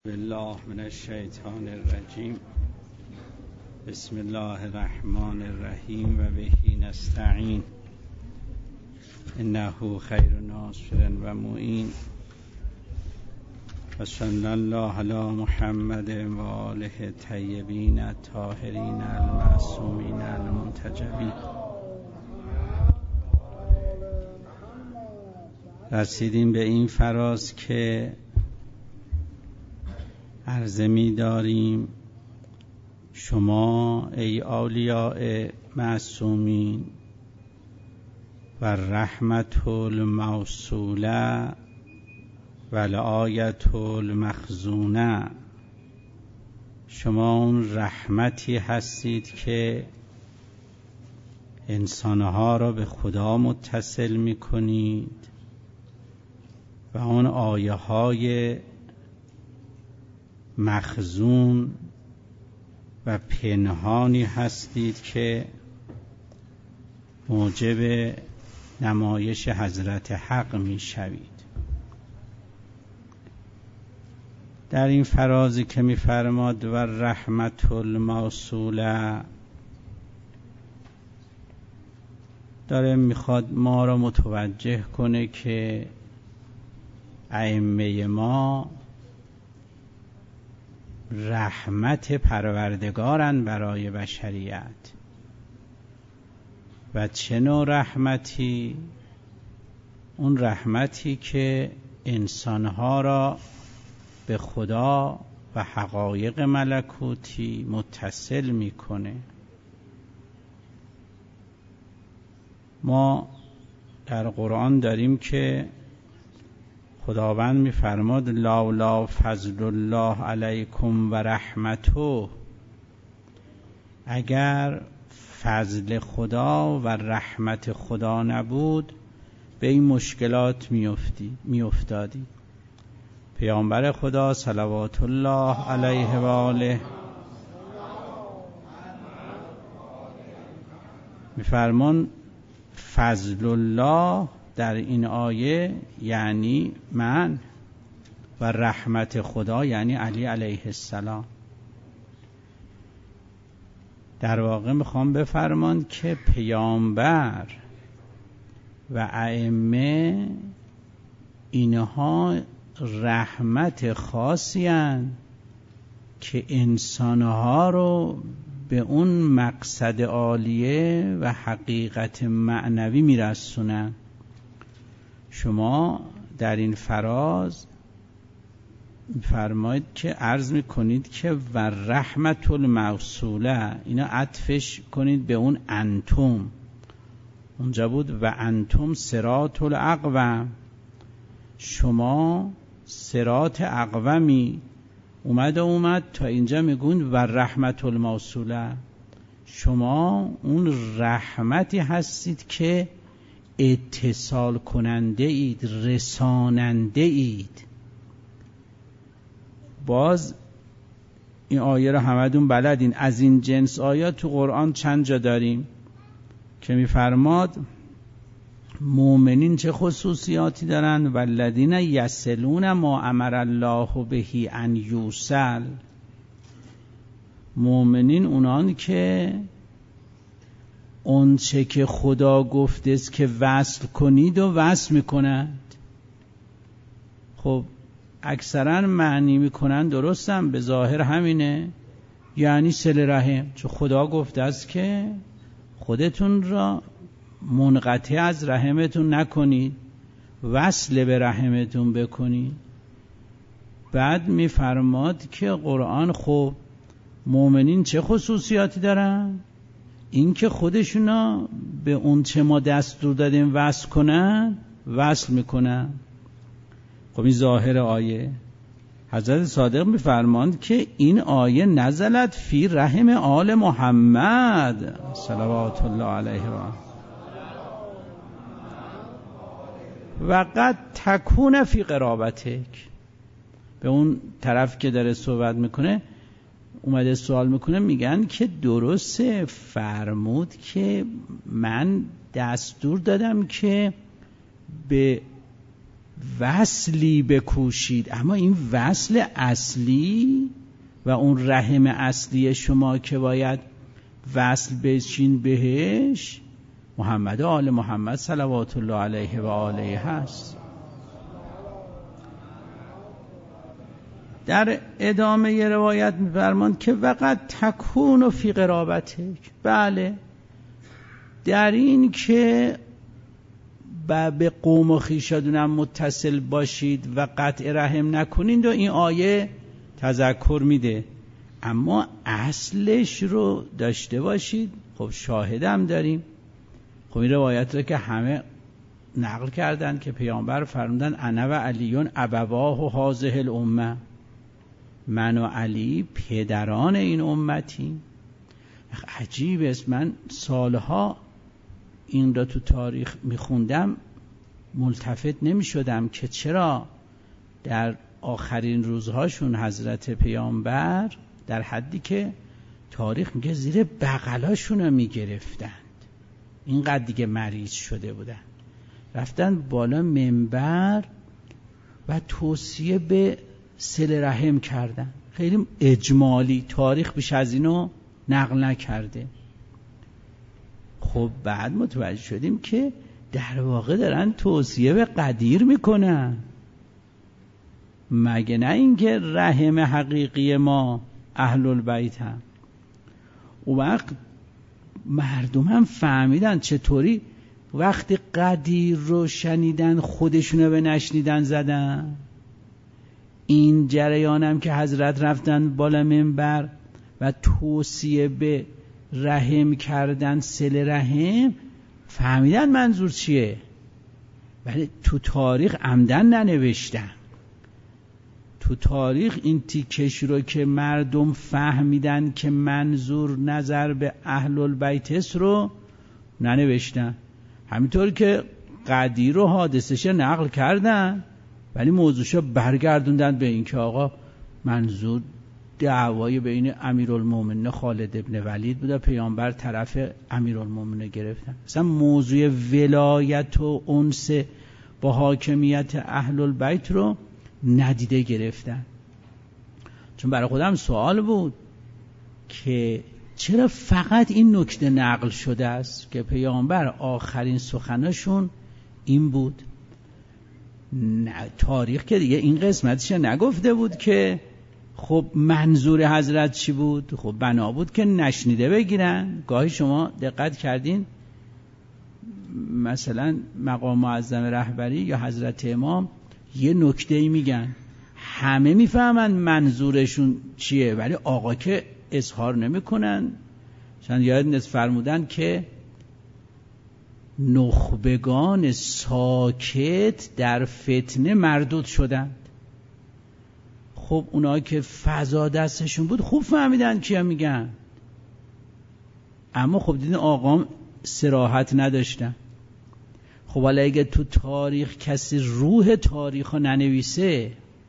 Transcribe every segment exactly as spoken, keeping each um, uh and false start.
بالله من الشیطان الرجیم. بسم الله الرحمن الرحیم و به نستعین انه خیر ناصر و معین و صلی الله علی محمد و آله الطیبین الطاهرین المعصومین المنتجبین. رسیدیم به این فراز که عرضه می داریم شما ای اولیاء معصومین و رحمت الموصوله و الآیت المخزونه، شما اون رحمتی هستید که انسانها را به خدا متصل می کنید و اون آیه های مخزون و پنهانی هستید که موجب نمایش حضرت حق می شوید. در این فرازی که می فرماد و رحمت الموصوله، داره میخواد ما را متوجه کنه که ائمه ما رحمت پروردگارن برای بشریت. و چه نوع رحمتی؟ اون رحمتی که انسانها را به خدا و حقایق ملکوتی متصل میکنه. ما در قرآن داریم که خداوند می‌فرماد لولا فضل الله علیکم و رحمته، اگر فضل خدا و رحمت خدا نبود به این مشکلات می‌افتید می‌افتادید. پیامبر خدا صلوات الله علیه و آله می‌فرمان فضل الله در این آیه یعنی من، و رحمت خدا یعنی علی علیه السلام. در واقع میخوام بفرمان که پیامبر و ائمه اینها رحمت خاصی هستند که انسانها رو به اون مقصد عالیه و حقیقت معنوی میرسونن. شما در این فراز فرمایید که عرض میکنید که و رحمت الموصوله، اینا عطفش کنید به اون انتم. اونجا بود و انتم صراط الاقوم، شما صراط اقومی. اومد اومد تا اینجا میگون و رحمت الموصوله، شما اون رحمتی هستید که اتصال کننده اید، رساننده اید. باز این آیه رو همدون بلدین. از این جنس آیات تو قرآن چند جا داریم که میفرماد مؤمنین چه خصوصیاتی دارن؟ والذین یصلون ما امر الله به ان یوصل، مؤمنین اونان که اون چه که خدا گفته است که وصل کنید و وصل میکنند. خب اکثرا معنی میکنن، درستم به ظاهر همینه، یعنی صله رحم، چون خدا گفته است که خودتون را منقطع از رحمتون نکنید، وصل به رحمتون بکنید. بعد میفرماد که قرآن خب مؤمنین چه خصوصیاتی دارن؟ این که خودشونا به اون چه ما دستور دادیم وصل کنن، وصل میکنن. خب این ظاهر آیه. حضرت صادق میفرماند که این آیه نزلت فی رحم آل محمد صلوات الله علیه و و قد تکون فی قرابتک. به اون طرف که داره صحبت میکنه اومده سوال میکنه، میگن که درسته فرمود که من دستور دادم که به وصلی بکوشید. اما این وصل اصلی و اون رحم اصلی شما که باید وصل بشین بهش محمد و آل محمد صلوات الله علیه و آله هست. در ادامه روایت می‌فرماند که وقت تکون فی قرابتک، بله در این که به قوم و خویشاتونم متصل باشید و قطع رحم نکنید و این آیه تذکر میده، اما اصلش رو داشته باشید. خب شاهدم داریم. خب این روایت رو که همه نقل کردن که پیامبر فرمودن انا و علیون ابواه و هذه الامه، من و علی پدران این امتی. عجیب است، من سالها این را تو تاریخ میخوندم ملتفت نمیشدم که چرا در آخرین روزهاشون حضرت پیامبر در حدی که تاریخ میگه زیر بغلاشون رو میگرفتند، اینقدر دیگه مریض شده بودن، رفتن بالا منبر و توصیه به صله رحم کردن. خیلی اجمالی، تاریخ بیش از اینو نقل نکرده. خب بعد متوجه شدیم که در واقع دارن توصیه به قدیر میکنن، مگه نه اینکه رحم حقیقی ما اهل البیت هم. اون وقت مردم هم فهمیدن چطوری وقتی قدیر رو شنیدن خودشونو به نشنیدن زدن. این جریان هم که حضرت رفتن بالا منبر و توصیه به رحم کردن، صله رحم، فهمیدن منظور چیه، ولی تو تاریخ عمدن ننوشتن. تو تاریخ این تیکش رو که مردم فهمیدن که منظور نظر به اهل البیت رو ننوشتن. همینطور که قدیر و حادثش نقل کردن ولی موضوعشو برگردوندن به این که آقا منظور دعوای بین امیرالمومنین خالد ابن ولید بود و پیامبر طرف امیرالمومنین گرفتن. مثلا موضوع ولایت و انس با حاکمیت اهل البیت رو ندیده گرفتن. چون برای خودم سوال بود که چرا فقط این نکته نقل شده است که پیامبر آخرین سخنشون این بود. تاریخ که دیگه این قسمتش نگفته بود که خب منظور حضرت چی بود. خب بنا بود که نشنیده بگیرن. گاهی شما دقت کردین مثلا مقام معظم رهبری یا حضرت امام یه نکته‌ای میگن، همه میفهمن منظورشون چیه ولی آقا که اظهار نمیکنن. چند یاد فرمودن که نخبگان ساکت در فتنه مردود شدند. خب اونا که فضا دستشون بود خوب فهمیدن چیا میگن، اما خب دیدن آقام صراحت نداشتن. خب ولی اگه تو تاریخ کسی روح تاریخ رو ننویسه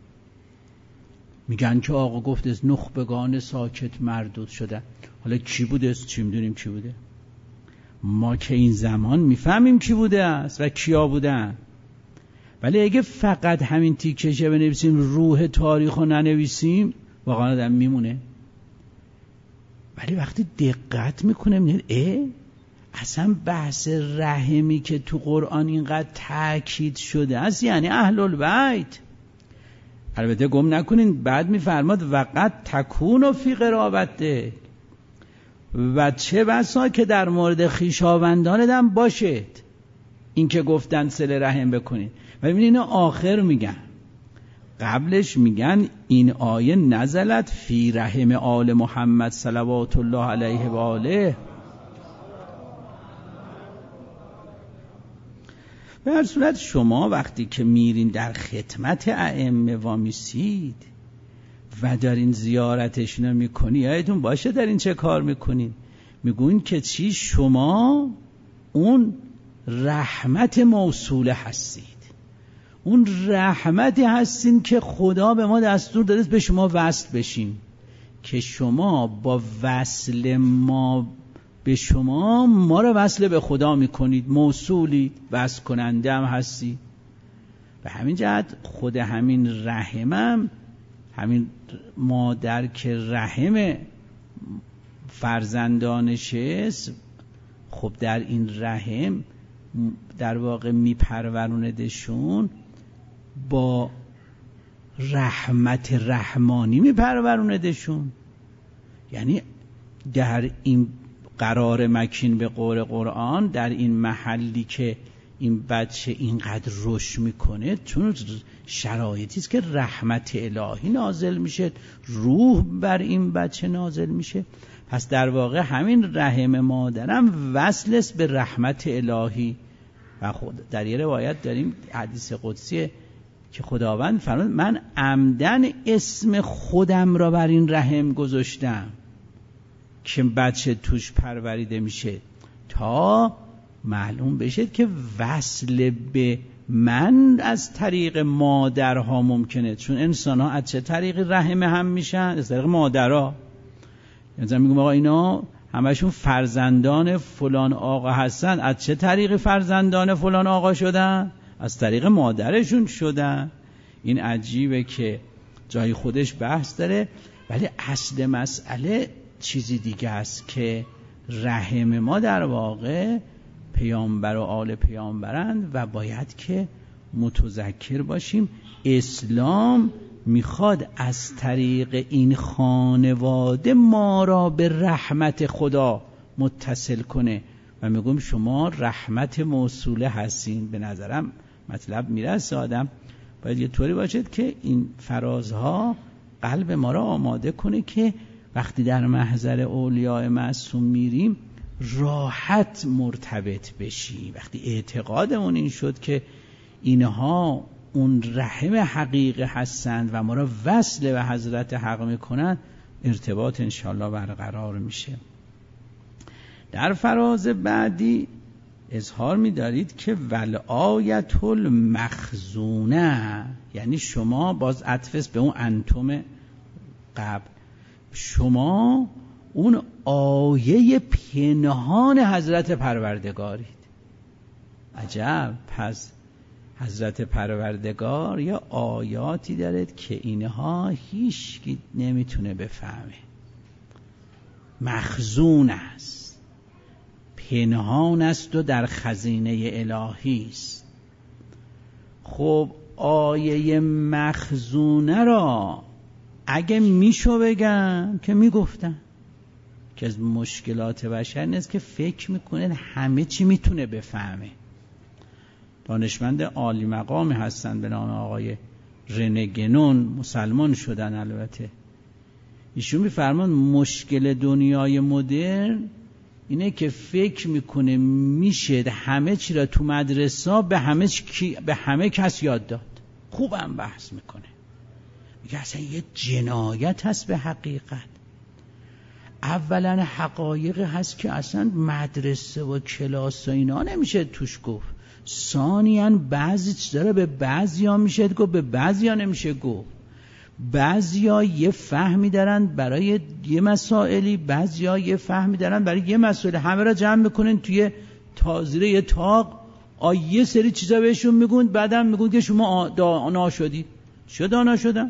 میگن که آقا گفت از نخبگان ساکت مردود شدن. حالا کی بوده است؟ چی میدونیم کی بوده؟ ما که این زمان میفهمیم کی بوده است و کیا بودن، ولی اگه فقط همین تیکشه بنویسیم روح تاریخ رو ننویسیم واقعا آدم میمونه. ولی وقتی دقت میکنه میگه اه اصلا بحث رحمی که تو قرآن اینقدر تاکید شده است یعنی اهل البیت. البته گم نکنین بعد میفرماد وقت تکون و فی قرابته، و چه بسا که در مورد خویشاوندان هم باشد این که گفتن صله رحم بکنید. و ببینید اینو آخر میگن، قبلش میگن این آیه نزلت فی رحم آل محمد صلوات الله علیه و آله. به هر صورت شما وقتی که میرین در خدمت ائمه وامیسید و دارین زیارتشون رو میکنی یادتون باشه در این چه کار میکنین. میگوین که چی؟ شما اون رحمت موصوله هستید، اون رحمتی هستین که خدا به ما دستور داده به شما وصل بشین، که شما با وصل ما به شما ما رو وصل به خدا میکنید، موصولید، وصل کننده هم هستی. به همین جهت خود همین رحمم، همین مادر که رحم فرزندانشه، خب در این رحم در واقع میپروروندشون، با رحمت رحمانی میپروروندشون. یعنی در این قرار مکین به قول قرآن، در این محلی که این بچه اینقدر رشد میکنه، چون شرایطی است که رحمت الهی نازل میشه، روح بر این بچه نازل میشه. پس در واقع همین رحم مادرم وصل است به رحمت الهی. و خود در یه روایت داریم حدیث قدسی که خداوند فرمود من عمدن اسم خودم را بر این رحم گذاشتم که بچه توش پروریده میشه، تا معلوم بشه که وصل به من از طریق مادرها ممکنه. چون انسان ها از چه طریق رحم هم میشن؟ از طریق مادرها. مثلا میگم آقا اینا همشون فرزندان فلان آقا هستن، از چه طریق فرزندان فلان آقا شدن؟ از طریق مادرشون شدن. این عجیبه که جای خودش بحث داره، ولی اصل مسئله چیزی دیگه است که رحم ما در واقع پیامبر و آل پیامبرند و باید که متذکر باشیم اسلام میخواد از طریق این خانواده ما را به رحمت خدا متصل کنه و میگم شما رحمت موصوله هستین. به نظرم مطلب میرسه آدم باید یه طوری باشد که این فرازها قلب ما را آماده کنه که وقتی در محضر اولیاء معصوم میریم راحت مرتبط بشی. وقتی اعتقادمون این شد که اینها اون رحم حقیقی هستند و ما را وصل به حضرت حق میکنن، ارتباط انشاءالله برقرار میشه. در فراز بعدی اظهار می‌دارید که ولآیت المخزونه، یعنی شما باز عطف به اون انتم قبل، شما اون آیه پنهان حضرت پروردگارید. عجب. پس حضرت پروردگار یا آیاتی دارد که اینها هیچ کی نمیتونه بفهمه. مخزون است، پنهان است و در خزینه الهی است. خب آیه مخزونه را اگه میشو بگن که میگفتن که از مشکلات بشر نیست که فکر میکنه همه چی میتونه بفهمه. دانشمند عالی مقامی هستن به نام آقای رنه گنون، مسلمان شدن البته. ایشون میفرمان مشکل دنیای مدرن اینه که فکر میکنه میشه همه چی را تو مدرسه به همه چی به همه کس یاد داد. خوبم بحث میکنه، میگه اصلا یه جنایت هست به حقیقت. اولا حقایق هست که اصلا مدرسه و کلاس و اینا نمیشه توش گفت. ثانیاً بعضی چیزا رو به بعضیا میشه گفت، به بعضیا نمیشه گفت. بعضیا یه فهمی دارن برای یه مسائلی، بعضیا یه فهمی دارن برای یه مسئله. همه را جمع میکنن توی تازیره یه تاق، یه سری چیزا بهشون میگون، بعدم میگون که شما دانا شدید. چه دانا شدن؟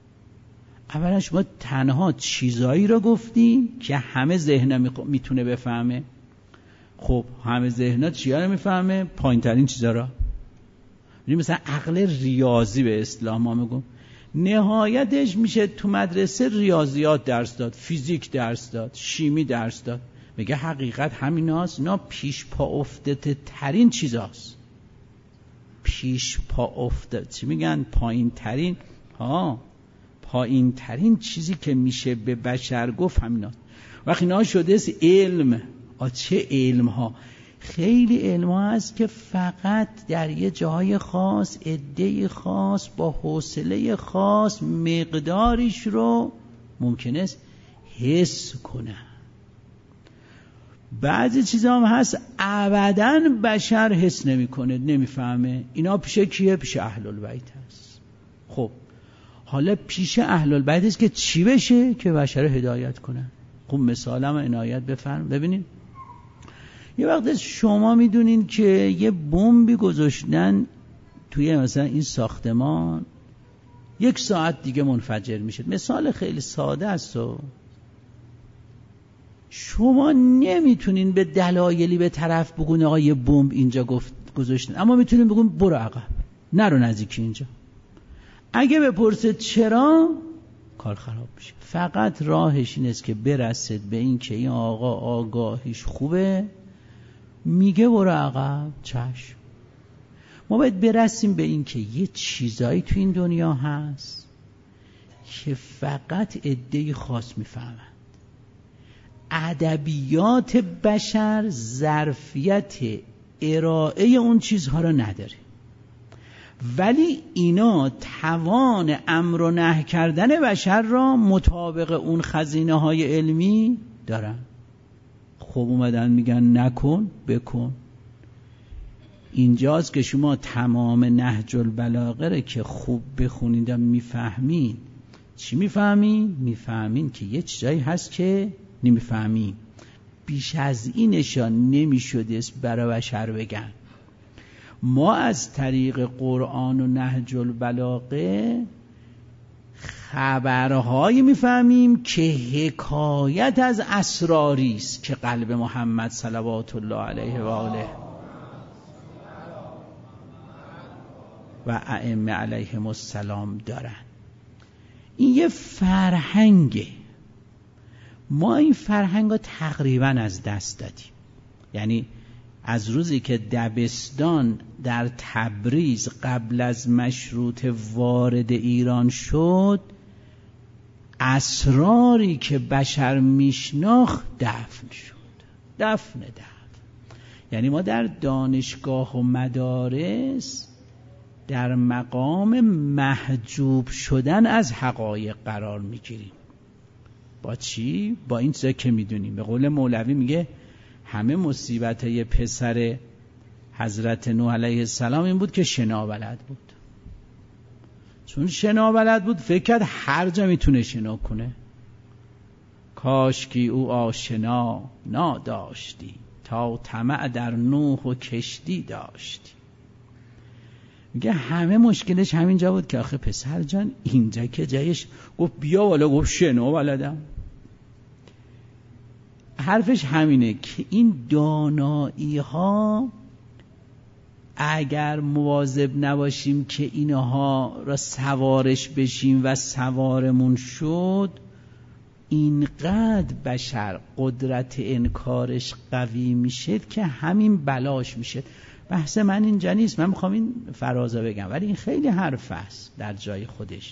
اولا شما تنها چیزایی رو گفتی که همه ذهن میتونه بفهمه. خب همه ذهنات چیا رو میفهمه؟ پایین ترین چیزا را. مثلا عقل ریاضی به اصطلاح ما میگم، نهایتش میشه تو مدرسه ریاضیات درس داد، فیزیک درس داد، شیمی درس داد. میگه حقیقت همیناست. اینا پیش پا افتاده ترین چیزاست. پیش پا افتاده چی میگن؟ پایین ترین ها پایین ترین چیزی که میشه به بشر گفت همیناست. وقتی اینا شده است علم. آ چه علم ها؟ خیلی علم ها هست که فقط در یه جای خاص، عده خاص، با حوصله خاص مقداریش رو ممکن است حس کنه. بعضی چیزا هم هست ابداً بشر حس نمیکنه، نمیفهمه. اینا پیش کیه؟ پیش اهل البیت هست. خب حالا پیش اهل البیت است که چی بشه؟ که بشر هدایت کنه. خب مثالم عنایت بفرم. ببینید یه وقت شما میدونین که یه بمبی گذاشتن توی مثلا این ساختمان یک ساعت دیگه منفجر میشه. مثال خیلی ساده است و شما نمیتونین به دلایلی به طرف بگون آقا یه بمب اینجا گفت گذاشتن، اما میتونین بگون برو عقب، نرو نزدیک اینجا. اگه بپرسه چرا، کار خراب میشه. فقط راهش این است که برسید به این که این آقا آگاهیش خوبه، میگه برو عقب، چشم. ما باید برسیم به این که یه چیزایی تو این دنیا هست که فقط عده‌ای خاص میفهمن. ادبیات بشر ظرفیت ارائه اون چیزها رو نداره، ولی اینا توان امر و نهی کردن بشر را مطابق اون خزینه های علمی دارن. خب اومدن میگن نکن بکن. اینجاست که شما تمام نهج البلاغه که خوب بخونید و میفهمین. چی میفهمین؟ میفهمین که یه چیزایی هست که نمیفهمین. بیش از اینشان نمیشدست برای بشر بگن. ما از طریق قرآن و نهج البلاغه خبرهایی میفهمیم که حکایت از اسراری است که قلب محمد صلوات الله علیه و آله و ائمه علیهم السلام دارن. این یه فرهنگه. ما این فرهنگ رو تقریبا از دست دادیم. یعنی از روزی که دبستان در تبریز قبل از مشروطه وارد ایران شد، اسراری که بشر میشناخت دفن شد. دفن دفن. یعنی ما در دانشگاه و مدارس در مقام محجوب شدن از حقایق قرار میگیریم. با چی؟ با این چیزا که میدونیم. به قول مولوی میگه همه مصیبت های پسر حضرت نوح علیه السلام این بود که شنا بلد بود. چون شنا بلد بود فکر کرد هر جا میتونه شنا کنه. کاش که او آشنا ناداشتی، تا طمع در نوح و کشتی داشتی. میگه همه مشکلش همینجا بود که آخه پسر جان اینجا که جایش، گفت بیا والا، گفت شنا بلدم. حرفش همینه که این دانایی ها اگر مواظب نباشیم که اینها را سوارش بشیم و سوارمون شد، اینقدر بشر قدرت انکارش قوی میشه که همین بلاش میشه. بحث من اینجا نیست، من میخوام این فرازا بگم، ولی این خیلی حرف است در جای خودش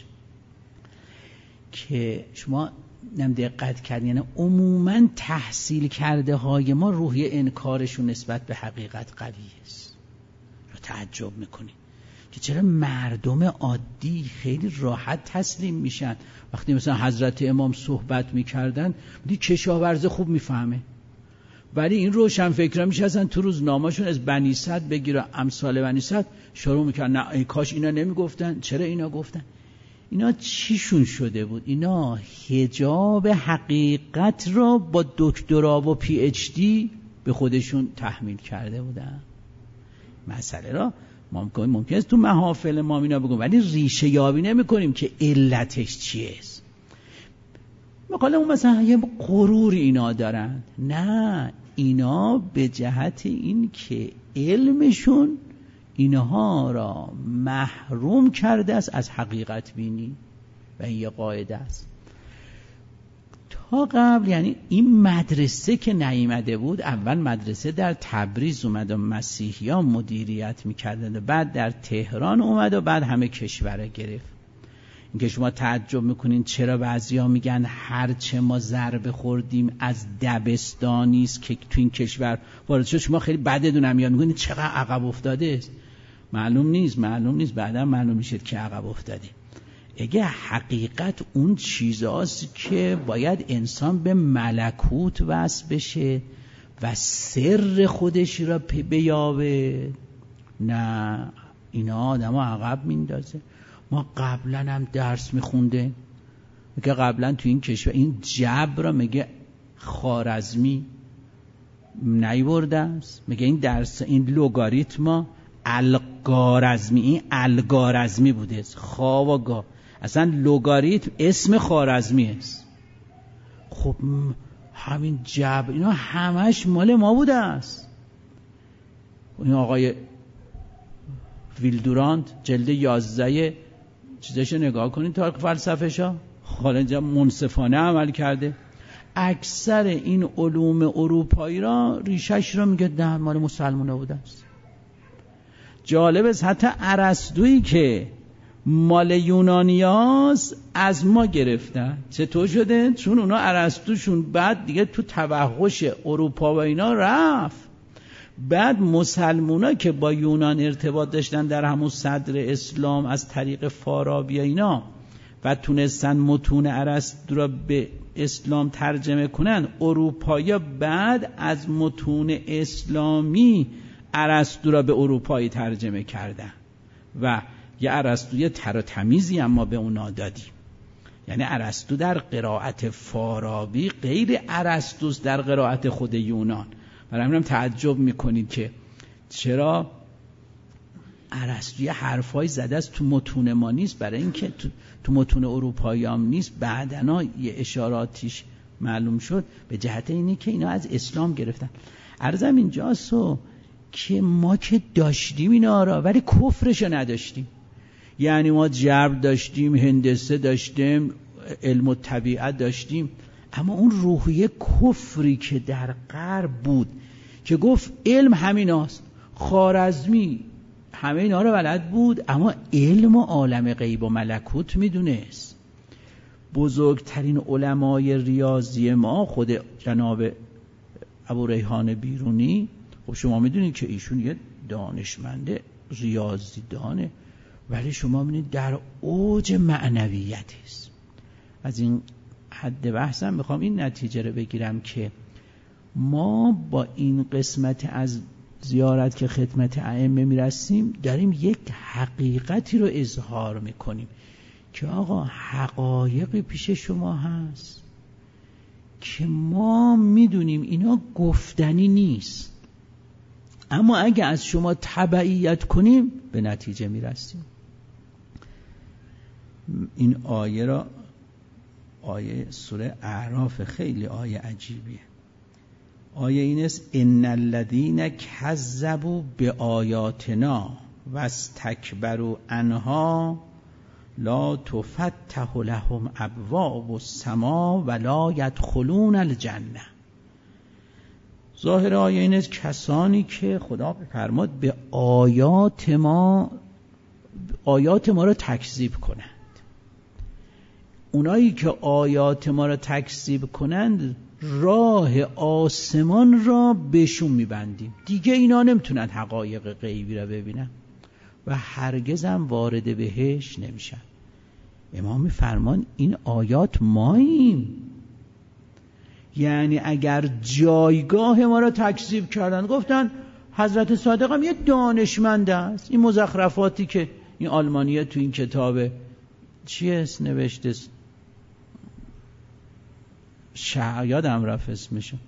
که شما نم دقت کردین. یعنی عموماً تحصیل کرده های ما روحیه انکارشون نسبت به حقیقت قوی است. رو تعجب میکنید که چرا مردم عادی خیلی راحت تسلیم میشن. وقتی مثلا حضرت امام صحبت میکردن دی کشاورز خوب میفهمه، ولی این روشن فکرها میشن تو روزنامه‌شون از بنی سعد بگیره امثال بنی سعد شروع میکنن نه ای کاش اینا نمیگفتن، چرا اینا گفتن. اینا چیشون شده بود؟ اینا حجاب حقیقت را با دکترا و پی اچ دی به خودشون تحمیل کرده بودن. مسئله را ممکن ممکن است تو محافل ما اینا بگم، ولی ریشه یابی نمی کنیم که علتش چیه. مقاله اون مثلا یه غروری اینا دارن. نه، اینا به جهت این که علمشون اینها را محروم کرده است از حقیقت بینی و این یه قاعده است. تا قبل یعنی این مدرسه که نیامده بود، اول مدرسه در تبریز اومد و مسیحیان مدیریت میکردن، بعد در تهران اومد و بعد همه کشور گرفت. اینکه شما تعجب میکنین چرا بعضیا میگن هرچه ما ضربه خوردیم از دبستانی است که تو این کشور وارد شد، شما خیلی بدتون هم میاد میگین چقدر عقب افتاده است. معلوم نیست معلوم نیست بعدا معلوم میشه که عقب افتاده. اگه حقیقت اون چیزاست که باید انسان به ملکوت وصل بشه و سر خودش را بیابه، نه، اینا آدمو عقب میندازه. ما قبلا هم درس میخونده میگه قبلا تو این کشور این جبر را میگه خوارزمی نیورده است، میگه این درس این لوگاریتما الگارزمی، این الگارزمی بوده، خا و گا، اصلا لوگاریتم اسم خوارزمی است. خب همین جبر اینا همش مال ما بوده است. این آقای ویلدورانت جلد یازده چیزشو نگاه کنید، تاریخ فلسفه‌شا حالا اینجا منصفانه عمل کرده. اکثر این علوم اروپایی را ریشش رو میگه نه مال مسلمان‌ها بوده است. جالب است حتی ارسطویی که مال یونانیاست از ما گرفتن. چطور شده؟ چون اونا ارسطوشون بعد دیگه تو توحش اروپا و اینا رفت. بعد مسلمونا که با یونان ارتباط داشتن در همون صدر اسلام از طریق فارابی اینا و تونستن متون ارسطو را به اسلام ترجمه کنن، اروپایی بعد از متون اسلامی ارسطو را به اروپایی ترجمه کردن و یه ارسطوی تر و تمیزی اما به اونا دادیم. یعنی ارسطو در قرائت فارابی غیر ارسطوست در قرائت خود یونان. برای همین تعجب میکنید که چرا ارسطو یه حرفای زده است تو متون ما نیست، برای اینکه تو, تو متون اروپایی هم نیست. بعدنا یه اشاراتیش معلوم شد به جهت اینه که اینا از اسلام گرفتن. عرضم اینجاست که ما که داشتیم اینا را ولی کفرشو نداشتیم. یعنی ما جبر داشتیم، هندسه داشتیم، علم و طبیعت داشتیم، اما اون روحیه کفری که در غرب بود که گفت علم همیناست، خوارزمی همه اینا رو بلد بود اما علم و عالم غیب و ملکوت میدونست. بزرگترین علمای ریاضی ما خود جناب ابو ریحان بیرونی، خب شما میدونید که ایشون یه دانشمند ریاضی دانه، ولی شما میدونید در اوج معنویت است. از این حد بحثم میخوام این نتیجه رو بگیرم که ما با این قسمت از زیارت که خدمت ائمه میرسیم داریم یک حقیقتی رو اظهار میکنیم که آقا حقایقی پیش شما هست که ما میدونیم اینا گفتنی نیست، اما اگه از شما تبعیت کنیم به نتیجه میرسیم. این آیه را، آیه سوره اعراف، خیلی آیه عجیبیه. آیه این است ان الذین کذبوا بآیاتنا واستکبروا عنها لا تفتح لهم ابواب السماء ولا يدخلون الجنه. ظاهر آیه این است کسانی که خدا فرمود به آیات ما آیات ما را تکذیب کنند. اونایی که آیات ما را تکذیب کنند راه آسمان را بهشون میبندیم، دیگه اینا نمیتونن حقایق غیبی را ببینن و هرگز هم وارد بهش نمیشن. امام میفرمان این آیات ماییم، یعنی اگر جایگاه ما را تکذیب کردن، گفتن حضرت صادق هم یه دانشمند است، این مزخرفاتی که این آلمانیه تو این کتاب چی است نوشته، شع... یادم رفت اسمشو،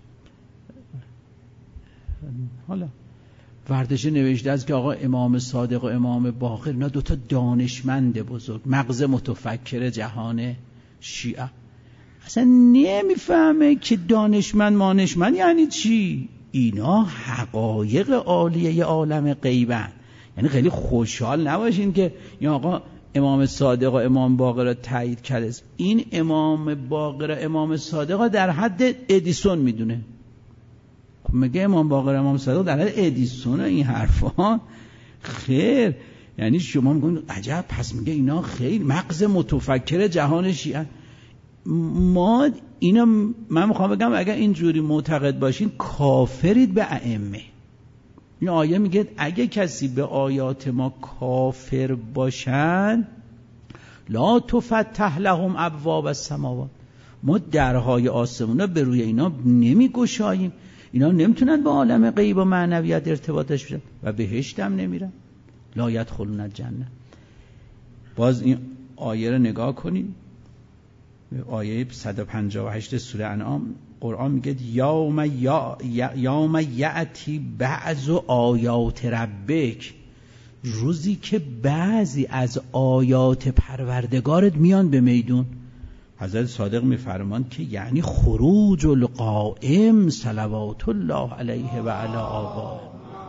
حالا وردشه نوشته است که آقا امام صادق و امام باقر اینا دوتا دانشمند بزرگ، مغز متفکر جهان شیعه، اصلا نمیفهمه که دانشمند مانشمند یعنی چی. اینا حقایق عالیه عالم غیبن. یعنی خیلی خوشحال نباشین که این آقا امام صادق و امام باقر را تایید کرده. این امام باقر و امام صادق در حد ادیسون میدونه. خب میگه امام باقر و امام صادق در حد ادیسون، این حرفا خیر. یعنی شما میگن عجب، پس میگه اینا خیلی مغز متفکر جهان شیعه. ما اینا من میخوام بگم اگر اینجوری معتقد باشین کافرید به ائمه. این آیه میگه اگه کسی به آیات ما کافر باشن لا تفتح لهم ابواب السماوات، ما درهای آسمونا به روی اینا نمیگشاییم، اینا نمیتونن به عالم غیب و معنویت ارتباطش بشن و بهشت هم نمیرن. لا يدخلون الجنه. باز این آیه رو نگاه کنید، آیه صد و پنجاه و هشت سوره انعام قرآن میگه یوم یا یوم یأتی بعض آیات ربک روزی که بعضی از آیات پروردگارت میان به میدون. حضرت صادق میفرماند که یعنی خروج القائم صلوات الله علیه و علی آبائه،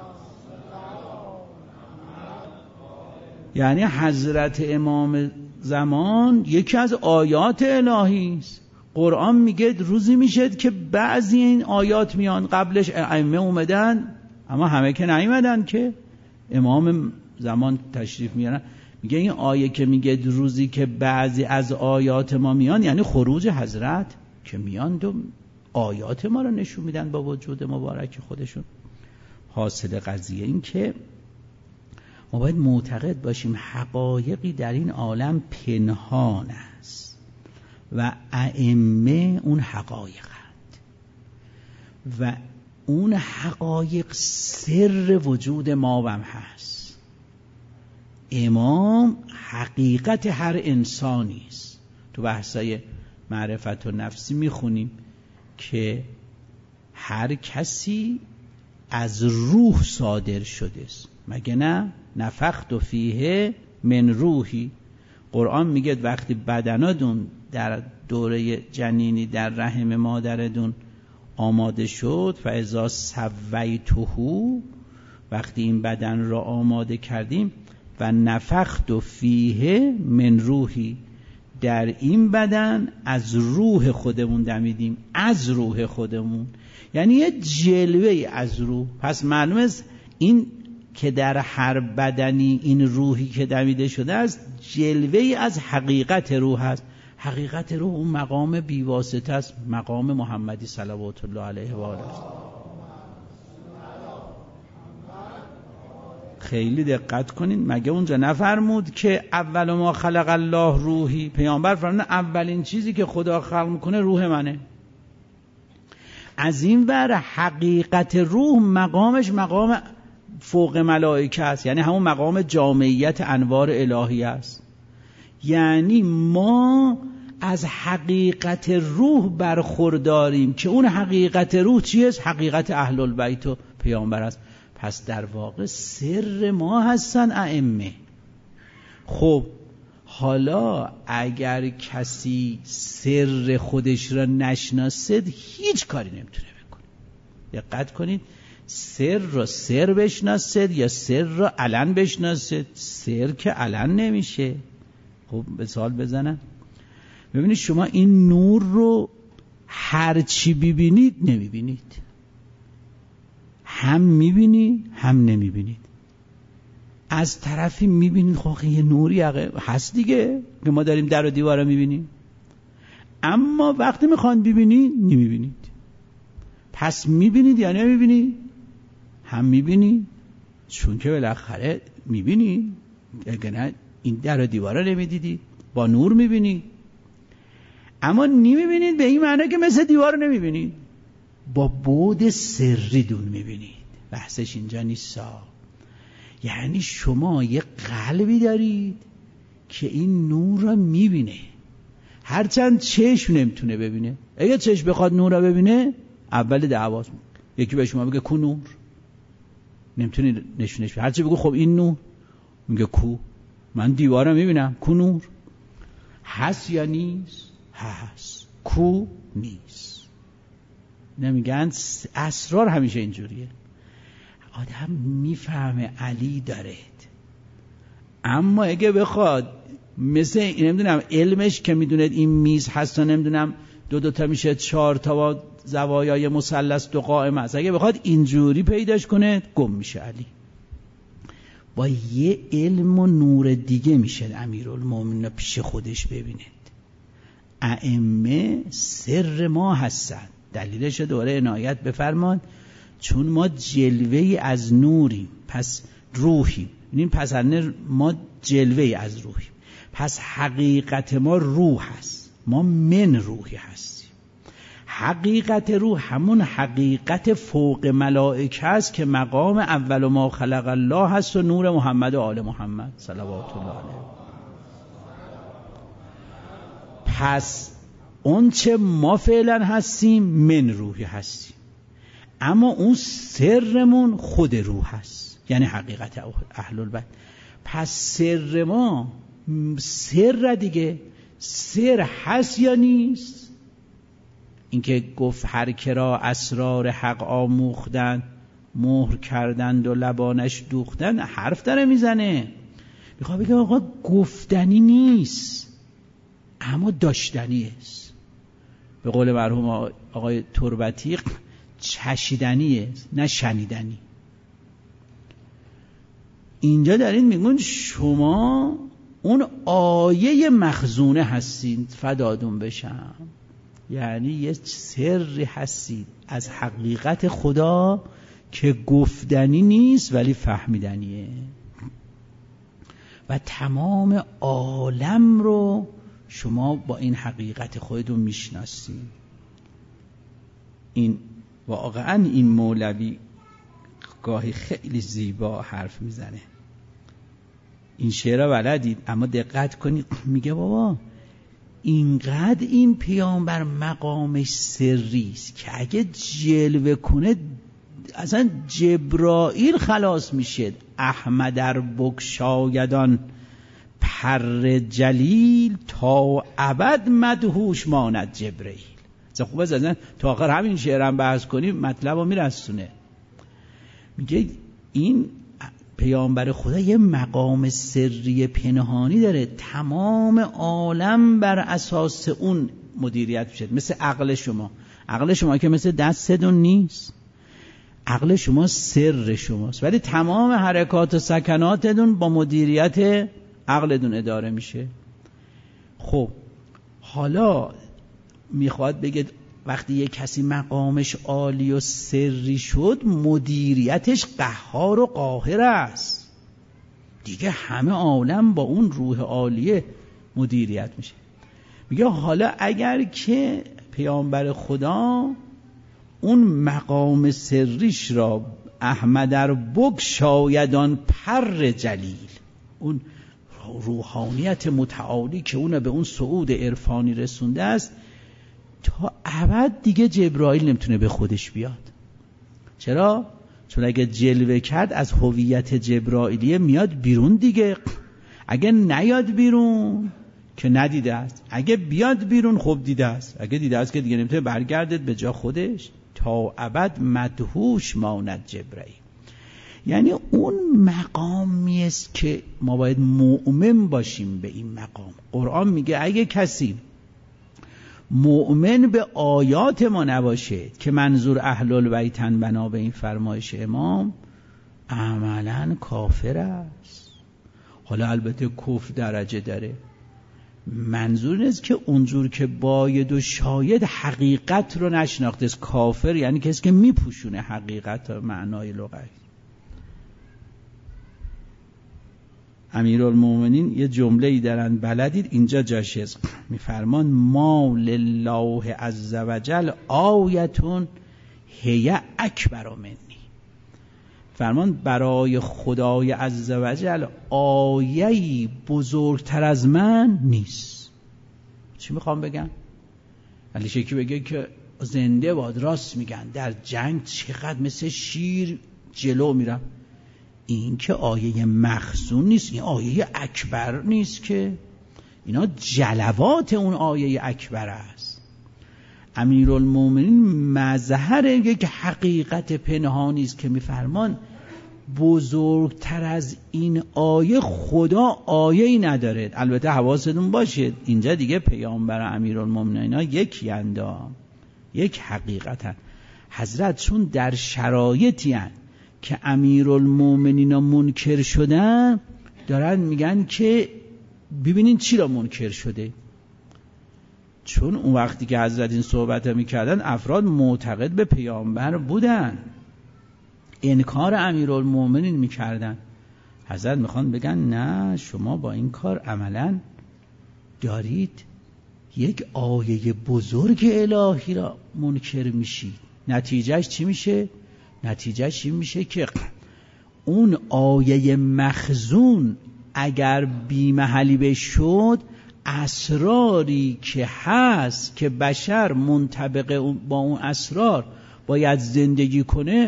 یعنی حضرت امام زمان یکی از آیات الهی است. قرآن میگه روزی میشه که بعضی این آیات میان، قبلش ائمه اومدن اما همه که نیومدن که امام زمان تشریف میارن. میگه این آیه که میگه روزی که بعضی از آیات ما میان، یعنی خروج حضرت که میان دو آیات ما رو نشون میدن با وجود مبارک خودشون. حاصل قضیه این که ما باید معتقد باشیم حقایقی در این عالم پنهان است و ائمه اون حقایقند و اون حقایق سر وجود ما هم هست. امام حقیقت هر انسانی است. تو بحثای معرفت و نفسی میخونیم که هر کسی از روح صادر شده است، مگه نه؟ نفخت فیه من روحی. قرآن میگه وقتی بدناتون در دوره جنینی در رحم مادرتون آماده شد، فاذا سویته، وقتی این بدن را آماده کردیم، و نفخت فیه من روحی، در این بدن از روح خودمون دمیدیم. از روح خودمون یعنی یه جلوه از روح. پس معلومه این که در هر بدنی این روحی که دمیده شده است جلوه از حقیقت روح است. حقیقت روح اون مقام بیواسطه است، مقام محمدی صلوات الله علیه و آله. خیلی دقت کنین، مگه اونجا نفرمود که اول ما خلق الله روحی؟ پیامبر فرمود اولین چیزی که خدا خلق میکنه روح منه. از این ور حقیقت روح مقامش مقام فوق ملائکه است، یعنی همون مقام جامعیت انوار الهی است. یعنی ما از حقیقت روح برخورداریم که اون حقیقت روح چیست؟ حقیقت اهل البیت و پیامبر است. پس در واقع سر ما هستن ائمه. خب حالا اگر کسی سر خودش را نشناسد هیچ کاری نمیتونه بکنه. دقت کنید، سر را سر بشناسد یا سر را علن بشناسد. سر که علن نمیشه. خب مثال بزنم، ببینید شما این نور رو هر چی ببینید نمیبینید، هم میبینید هم نمیبینید. از طرفی میبینید خب یه نوری هست دیگه که ما داریم در و دیوار رو میبینیم، اما وقتی میخوان ببینید نمیبینید. پس میبینید یا نمیبینید؟ هم میبینید، چون که بالاخره میبینید. اگر نه این در و دیوار رو نمیدیدید، با نور میبینید. اما نمیبینید به این معنی که مثل دیوار رو نمیبینید، با بعد سری دون میبینید. بحثش اینجا نیستا. یعنی شما یه قلبی دارید که این نور را میبینه، هرچند چشم نمیتونه ببینه. اگه چشم بخواد نور را ببینه اول دعواست، یکی به شما بگه کو نور، نمیتونی نشونش بدی. هرچی بگو خب این نور، میگه کو، من دیوار را میبینم، کو نور. هست یا نیست؟ هست. کو نیست. نمیگن اسرار همیشه اینجوریه. آدم میفهمه علی دارد، اما اگه بخواد مثل نمیدونم علمش که میدوند این میز هست و نمیدونم دو دو تا میشه چهار تا و زوایای مثلث دو قائم است، اگه بخواد اینجوری پیداش کنه گم میشه علی. با یه علم و نور دیگه میشه امیرالمومنین پیش خودش ببیند. ائمه سر ما هستن. دلیلش دوره عنایت بفرمان، چون ما جلوه‌ای از نوریم، پس روحیم. این پس ما جلوه‌ای از روحیم، پس حقیقت ما روح هست. ما من روحی هستیم. حقیقت روح همون حقیقت فوق ملائکه است که مقام اول ما خلق الله هست و نور محمد و آل محمد صلوات الله علیه. پس اون چه ما فعلا هستیم من روحی هستیم، اما اون سرمون خود روح هست یعنی حقیقت اهل البیت. پس سر ما سر دیگه، سر هست یا نیست؟ اینکه گفت هر کرا اسرار حق آموختن مهر کردند و لبانش دوختن، حرف داره میزنه، میخواد بگه آقا گفتنی نیست اما داشتنی است. به قول مرحوم آقای تربتی چشیدنی است نه شنیدنی. اینجا دارین میگون شما اون آیه مخزونه هستید، فدادون بشم، یعنی یه سری هستید از حقیقت خدا که گفتنی نیست ولی فهمیدنیه و تمام عالم رو شما با این حقیقت خودتون میشناسید. این واقعا این مولوی گاهی خیلی زیبا حرف میزنه. این شعرها بلدید اما دقت کنید، میگه بابا اینقدر این پیامبر مقامش سری است که اگه جلوه کنه اصلا جبرائیل خلاص میشه. احمد در بگشایدان پر جلیل تا ابد مدهوش ماند جبرائیل. خوبه زدن تا آخر همین شعرم بحث کنیم مطلب رو میرسونه. میگه این پیامبر خدا یه مقام سری پنهانی داره، تمام عالم بر اساس اون مدیریت میشه. مثل عقل شما، عقل شما که مثل دستتون نیست، عقل شما سر شماست ولی تمام حرکات و سکناتتون با مدیریت عقلتون اداره میشه. خب حالا میخواد بگه وقتی یک کسی مقامش عالی و سری شد مدیریتش قهار و قاهر است دیگه، همه عالم با اون روح عالیه مدیریت میشه. میگه حالا اگر که پیامبر خدا اون مقام سریش را احمد در بگشایدان پر جلیل، اون روحانیت متعالی که اون به اون صعود عرفانی رسونده است، تا ابد دیگه جبرائیل نمیتونه به خودش بیاد. چرا؟ چون اگه جلوه کرد از هویت جبرائیلیه میاد بیرون دیگه. اگه نیاد بیرون که ندیده است، اگه بیاد بیرون خب دیده است، اگه دیده است که دیگه نمیتونه برگردد به جا خودش. تا ابد مدهوش ماند جبرائیل، یعنی اون مقامی است که ما باید مؤمن باشیم به این مقام. قرآن میگه اگه کسی مؤمن به آیات ما نباشه که منظور اهل البیتن بنا به این فرمایش امام، عملاً کافر است. حالا البته کفر درجه داره، منظور نیست که اونجور که باید و شاید حقیقت رو نشناخته است. کافر یعنی کسی که میپوشونه حقیقت و معنای لغوی. امیرالمومنین یه جمله‌ای دارن بلدید اینجا جاشه، میفرمان ما لله عز وجل آیتون هی اکبر منی. فرمان برای خدای عز وجل آیه‌ای بزرگتر از من نیست. چی میخوام بگم؟ علی شکی بگه که زنده باد، راست میگن، در جنگ چقدر مثل شیر جلو میرم. این که آیه مخزون نیست، این آیه اکبر نیست که، اینا جلوات اون آیه اکبر است. امیرالمومنین مظهر یک حقیقت پنهانی است که میفرمان بزرگتر از این آیه خدا آیه‌ای نداره. البته حواستون باشه اینجا دیگه پیامبر امیرالمومنین ها یکی اندام یک حقیقتن. حضرت چون در شرایطی هن که امیرالمومنین ها منکر شدن، دارن میگن که ببینین چی را منکر شده. چون اون وقتی که حضرت این صحبت ها میکردن افراد معتقد به پیامبر بودن، انکار امیرالمومنین میکردن. حضرت میخوان بگن نه، شما با این کار عملا دارید یک آیه بزرگ الهی را منکر میشید. نتیجهش چی میشه؟ نتیجهش این میشه که اون آیه مخزون اگر بی محلی بشد، اسراری که هست که بشر منطبق با اون اسرار باید زندگی کنه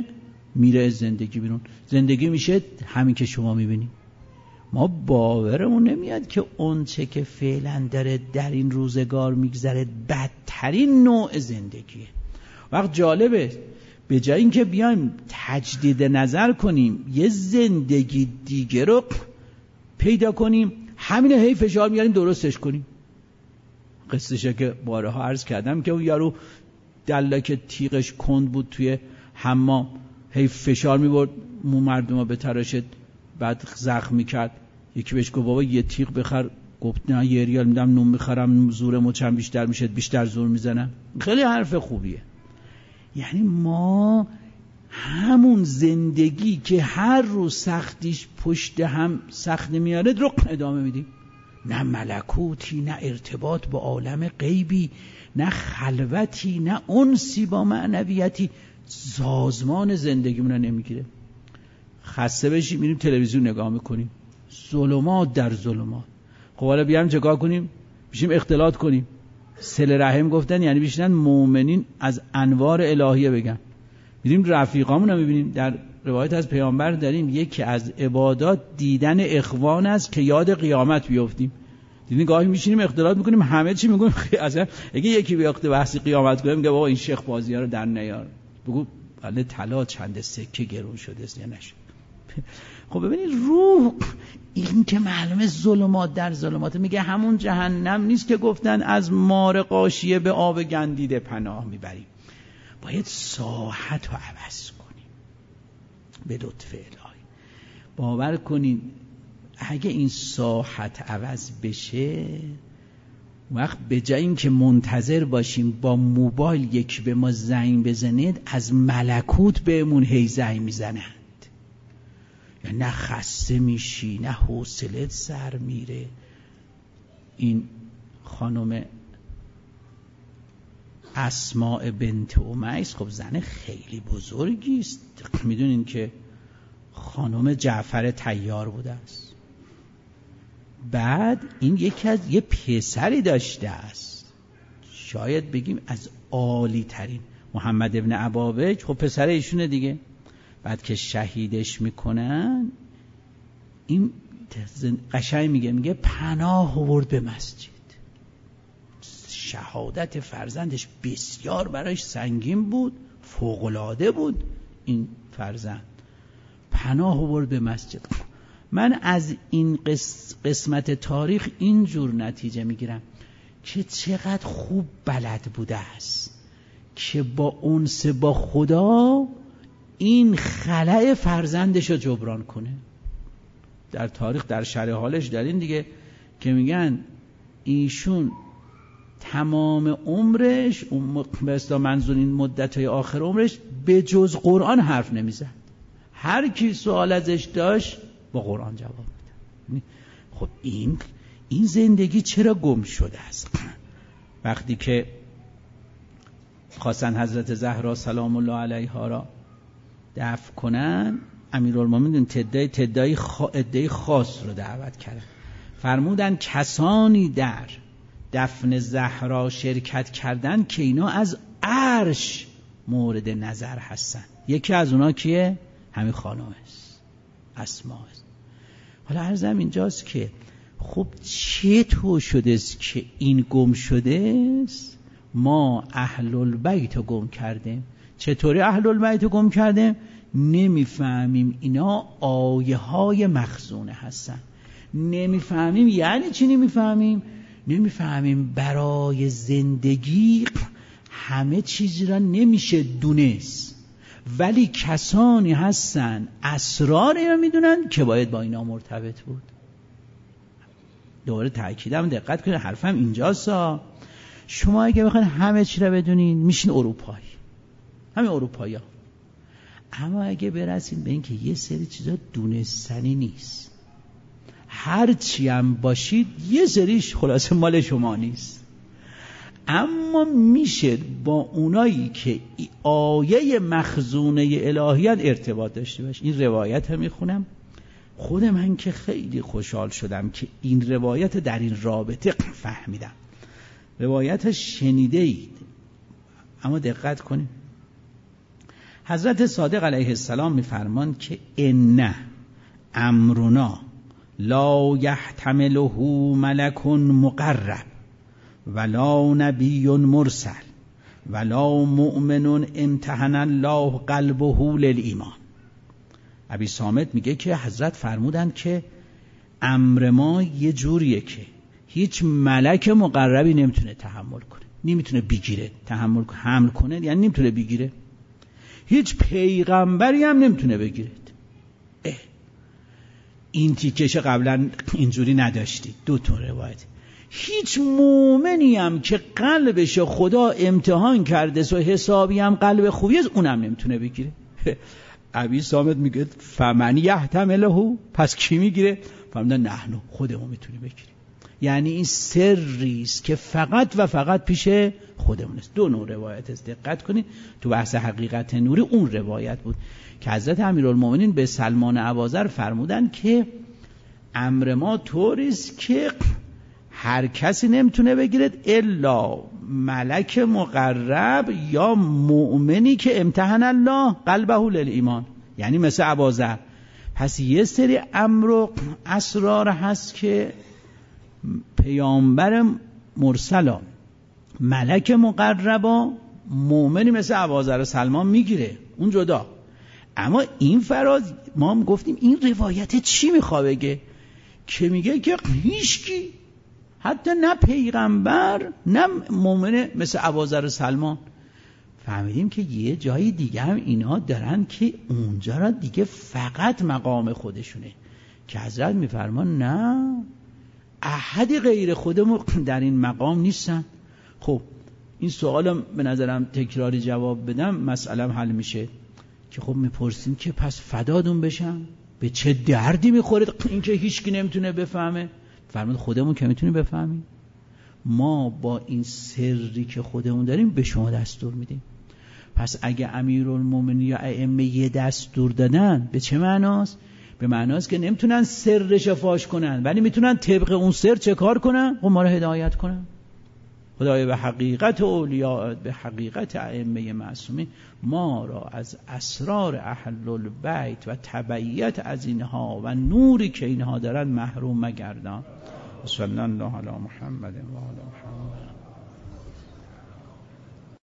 میره از زندگی بیرون. زندگی میشه همین که شما میبینید. ما باورمون نمیاد که اون چه که فعلا داره در این روزگار میگذره بدترین نوع زندگیه. وقت جالبه به جای اینکه بیایم تجدید نظر کنیم یه زندگی دیگه رو پیدا کنیم، همین هی فشار میاریم درستش کنیم. قصهشه که بارها عرض کردم که اون یارو دلاک تیغش کند بود توی حمام، هی فشار میبرد مو مردم به تراشت، بعد زخم میکرد. یکی بهش گفت بابا یه تیغ بخر، گفت نه یه ریال میدم نون میخرم، زورمو چند بیشتر میشه، بیشتر زور میزنم. خیلی حرف خوبیه. یعنی ما همون زندگی که هر روز سختیش پشت هم سخت نمیاره رو ادامه میدیم. نه ملکوتی، نه ارتباط با عالم غیبی، نه خلوتی، نه انسی با معنویتی. سازمان زندگیمون رو نمیگیره. خسته بشیم میریم تلویزیون نگاه میکنیم، ظلمات در ظلمات. خب حالا بیام چیکار کنیم؟ بشیم اختلاط کنیم. صله رحم گفتن یعنی بیشترن مؤمنین از انوار الهیه بگن. میریم رفیقامون رو میبینیم. در روایت از پیامبر داریم یکی از عبادات دیدن اخوان است که یاد قیامت بیافتیم. دیدین گاهی میشینیم اختلاط میکنیم همه چی میگیم اصلا اگه یکی بیاخته بحث قیامت کنه میگه بابا این شیخ بازی‌ها رو در نیار، بگو بله طلا چند سکه گرون شده است یا نشد. خب ببینید روح این که معلومه ظلمات در ظلمات، میگه همون جهنم نیست که گفتن از مار غاشیه به آب گندیده پناه میبریم. باید ساحت رو عوض کنیم به لطف الهی. باور کنین اگه این ساحت عوض بشه، وقت به جای این که منتظر باشیم با موبایل یک به ما زنگ بزنید، از ملکوت بهمون هی زنگ میزنند. یا نه خسته میشی، نه حوصلت سر میره. این خانم اسماء بنت امیس خب زن خیلی بزرگی است. میدونین که خانم جعفر طیار بوده است. بعد این یکی از یه پسری داشته است، شاید بگیم از عالی ترین، محمد ابن عبابک. خب پسر ایشونه دیگه. بعد که شهیدش میکنن این قشنگ میگه میگه پناه آورد به مسجد. شهادت فرزندش بسیار برایش سنگین بود، فوق‌العاده بود. این فرزند پناه آورد به مسجد. من از این قسمت تاریخ اینجور نتیجه میگیرم که چقدر خوب بلد بوده است که با انس با خدا این خلأ فرزندش رو جبران کنه. در تاریخ در شرح حالش دارین دیگه که میگن ایشون تمام عمرش، به اصطلاح منظور این مدت‌های آخر عمرش، به جز قرآن حرف نمیزد. هر کی سوال ازش داشت با قرآن جواب میداد. خب این این زندگی چرا گم شده است؟ وقتی که خواستن حضرت زهرا سلام الله علیها را دفن کنن، امیرالمومنین تدای تدای خا... خاص رو دعوت کردن. فرمودن کسانی در دفن زهرا شرکت کردن که اینا از عرش مورد نظر هستن. یکی از اونا کیه؟ همین خانم است، اسماء است. حالا عرضم اینجاست که خب چطور شده است که این گم شده است؟ ما اهل البیت رو گم کردیم. چطوری اهل البیت رو گم کردیم؟ نمیفهمیم اینا آیه های مخزونه هستن. نمیفهمیم یعنی چی نمیفهمیم؟ نمیفهمیم برای زندگی همه چیزی را نمیشه دونست، ولی کسانی هستن اسراری را میدونن که باید با اینا مرتبط بود. دوباره تأکیدم دقت کنید، حرفم اینجاست. شما اگه بخواید همه چی را بدونین میشین اروپایی، همین اروپایی ها. اما اگه برسید به این که یه سری چیزا دونستنی نیست، هر چی هم باشید یه سریش خلاصه مال شما نیست، اما میشه با اونایی که آیه مخزونه الهیان ارتباط داشته باشه. این روایت هم میخونم، خود من که خیلی خوشحال شدم که این روایت در این رابطه فهمیدم. روایت شنیده اید اما دقت کنید. حضرت صادق علیه السلام میفرمان که ان امرنا لا یحتمله ملک مقرب ولا نبی مرسل ولا مؤمن امتحن الله قلبه للایمان. ابی صامت میگه که حضرت فرمودن که امر ما یه جوریه که هیچ ملک مقربی نمیتونه تحمل کنه، نمیتونه بگیره، تحمل حمل کنه یعنی نمیتونه بگیره. هیچ پیغمبری هم نمیتونه بگیره. اه. این تیکش قبلا اینجوری نداشتید. دو تا روایت. هیچ مومنی هم که قلبش خدا امتحان کرده و حسابی هم قلب خوبی است اونم نمیتونه بگیره. ابی صامت میگه فمن یحتمله، پس کی میگیره؟ فرمودن نحنو، خودمون میتونیم بگیریم. یعنی این سری است که فقط و فقط پیش خودمون است. دو نوع روایت است، دقت کنید. تو بحث حقیقت نوری اون روایت بود که حضرت امیرالمومنین به سلمان اباذر فرمودن که امر ما طوری است که هر کسی نمیتونه بگیرد الا ملک مقرب یا مؤمنی که امتحن الله قلبه للایمان، یعنی مثل اباذر. پس یه سری امر و اسرار هست که پیامبر مرسلا، ملک مقربا، مؤمنی مثل ابوذر سلمان میگیره، اون جدا. اما این فراز ما هم گفتیم این روایت چی میخواه بگه؟ که میگه که هیچکی، حتی نه پیغمبر نه مؤمن مثل ابوذر سلمان. فهمیدیم که یه جای دیگه هم اینا دارن که اونجا را دیگه فقط مقام خودشونه، که حضرت میفرمان نه، احدی غیر خودمون در این مقام نیستن. خب این سوالم به نظرم تکراری جواب بدم مسئلم حل میشه. که خب میپرسیم که پس فدادون بشم، به چه دردی میخوره این که هیچکی نمیتونه بفهمه؟ فرمود خودمون که میتونیم بفهمیم. ما با این سری که خودمون داریم به شما دستور میدیم. پس اگه امیرالمومنین یا ائمه یه دستور دادن به چه معناست؟ به معناست که نمیتونن سرش فاش کنن، ولی میتونن طبق اون سر چه کار کنن؟ و ما رو هدایت کنن. خدای به حقیقت اولیاء، به حقیقت ائمه معصومین ما را از اسرار اهل البیت و تبعیت از اینها و نوری که اینها دارن محروم مگردان. صلی الله علی محمد و آل محمد.